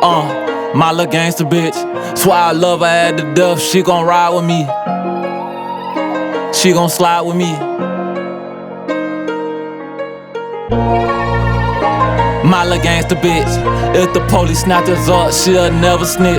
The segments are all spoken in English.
My little gangster bitch. Swear I love her at the death. She gon' ride with me. She gon' slide with me. My little gangster bitch. If the police snatch us up, she'll never snitch.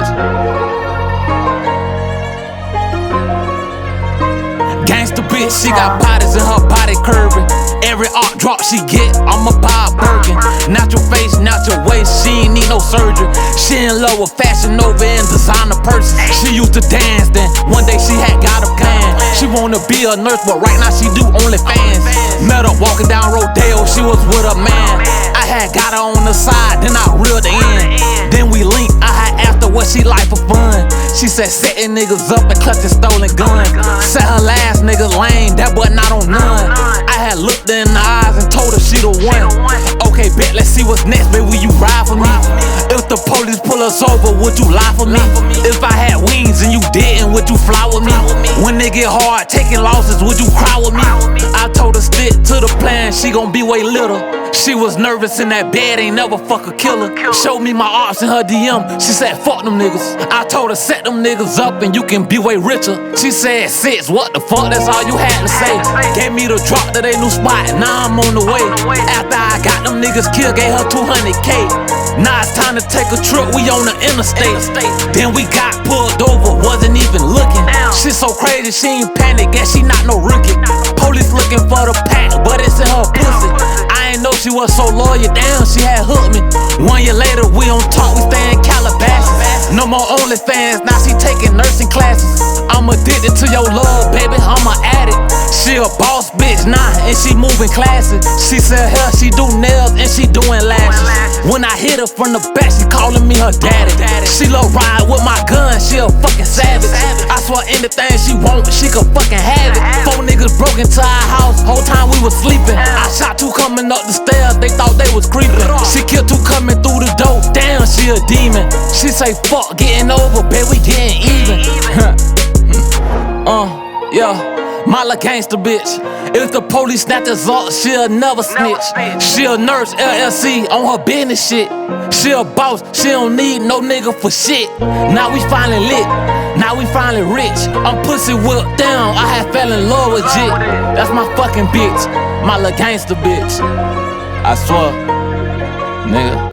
Gangsta bitch, she got bodies in her body curving. Every art drop she get, I'ma buy a Birkin. Not your face, not your waist, she ain't need no surgery. She in love with Fashion Nova and designer purses. She used to dance, then one day she had got a plan. She wanna be a nurse, but right now she do OnlyFans. Met her walking down Rodeo, she was with a man. I had got her on the side, then I reeled her in. Then we linked, I had asked her what she like for fun. She said setting niggas up and clutching stolen guns. Said her last nigga lame, that boy not on none. I had looked her in the eyes and told her she the one. Okay, bet, let's see what's next, baby, will you ride for me? If the police pull us over, would you lie for me? If I had wings and you didn't, would you fly with me? When it get hard, taking losses, would you cry with me? I told her stick to the plan, she gon' be way little. She was nervous in that bed, ain't never fuck a killer. Showed me my ops in her DM, she said fuck them niggas. I told her set them niggas up and you can be way richer. She said sis, what the fuck, that's all you had to say. Gave me the drop to their new spot, now I'm on the way. After I got them niggas killed, gave her 200K. Now it's time to take a trip, we on the interstate. Then we got pulled over, wasn't even looking. She so crazy, she ain't panic, guess she not no rookie. Police looking for the pack, but it's in her pussy. I ain't know she was so loyal, damn, she had hooked me. 1 year later, we don't talk, we stay in Calabasas. No more OnlyFans, now she taking nursing classes. I'm addicted to your love, baby, I'm an addict. She a boss bitch now, and she moving classes. She said hell, she do nails and she doing lashes. When I hit her from the back, she calling me her daddy. She love ride with my gun, she a fucking savage. I swear anything she want, she could fucking have it. 4 niggas broke into our house, whole time we was sleeping. I shot 2 coming up the stairs, they thought they was creeping. She killed 2 coming through the door, damn, she a demon. She say fuck getting over, babe, we getting even. Yeah. My little gangster bitch. If the police snatch us up, she'll never snitch. She a nurse, LLC, on her business shit. She a boss, she don't need no nigga for shit. Now we finally lit, now we finally rich. I'm pussy whipped down, I had fell in love with Jit. That's my fucking bitch, my little gangster bitch. I swear, nigga.